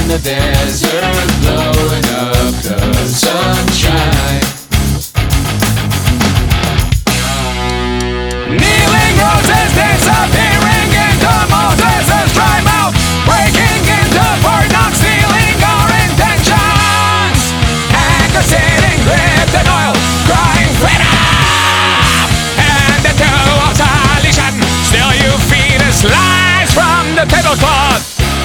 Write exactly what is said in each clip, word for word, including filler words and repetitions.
the desert, blowing up the sunshine. Kneeling roses disappearing into Moses' dry mouth, breaking into Fort Knox, stealing our intentions. Anchor sitting gripped in oil, crying freedom. And the two of solution, still you feed us lies from the tablecloth.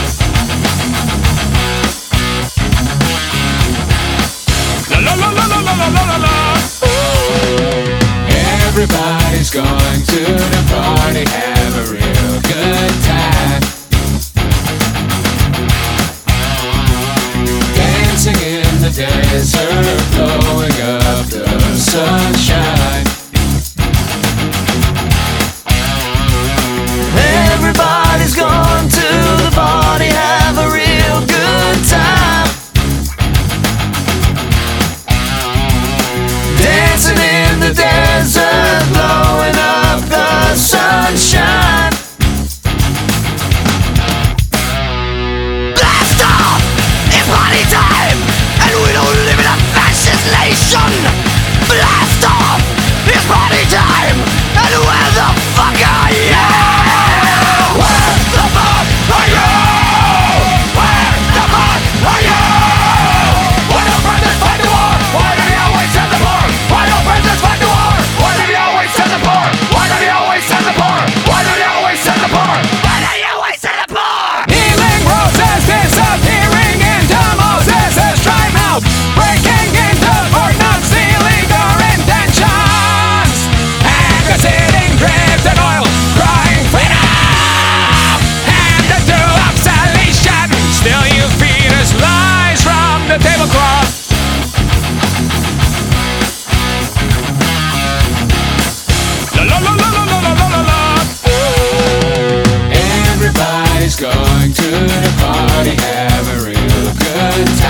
La la la la la la la la la. Everybody's going to the party, have a real good time. Dancing in the desert, blowing up the sunshine. Everybody's going to the party, have a real good time. Dancing in the desert, blowing up the sunshine. Blast off! It's party time! And we don't live in a fascist nation! Blast off! It's party time! And where the fuck are you? Where the fuck are you? Where the fuck are you? Why don't presidents fight the war? Why do they always send the poor? Why don't presidents fight the war? Why do they always send the poor? Why do they always send the poor? Why do they always send the poor? Why do they always send the poor? Kneeling roses disappearing into Moses' dry mouth, breaking into Fort Knox, stealing our intentions. Anchor sitting gripped in oil, crying freedom. And the two of salvation, still you feed us lies from the tablecloth. La la la la la la la la la. Everybody's going to the party, have a real good time.